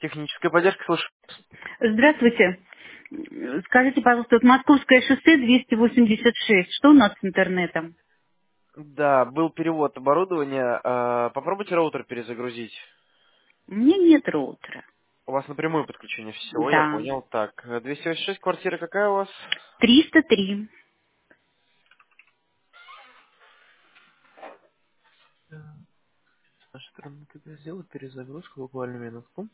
Техническая поддержка, слушаю. Здравствуйте. Скажите, пожалуйста, вот Московское шоссе 286, что у нас с интернетом? Да, был перевод оборудования. Попробуйте роутер перезагрузить. У меня нет роутера. У вас напрямую подключение. Все, я Да. понял. Так, 286, квартира какая у вас? 303. Наша сторона тогда сделает перезагрузку буквально минутку.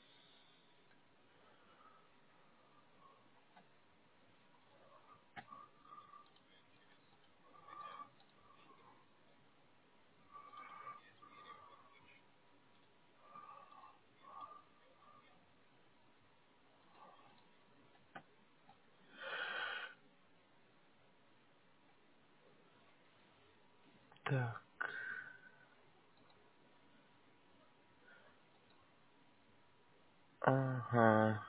Так, ага.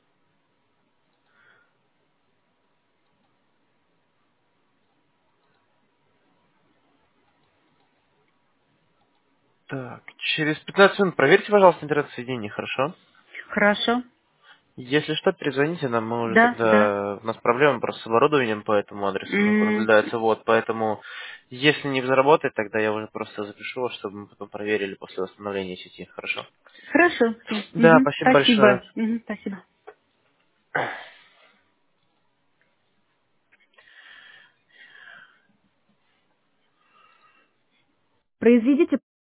Так, через 15 минут проверьте, пожалуйста, интернет-соединение, хорошо? Хорошо. Если что, перезвоните нам, мы уже Да, да. тогда... У нас проблемы просто с оборудованием по этому адресу М, наблюдается, вот, поэтому если не заработает, тогда я уже просто запишу, чтобы мы потом проверили после восстановления сети, хорошо? Хорошо, все. Да, спасибо большое. Спасибо. Спасибо. Произведите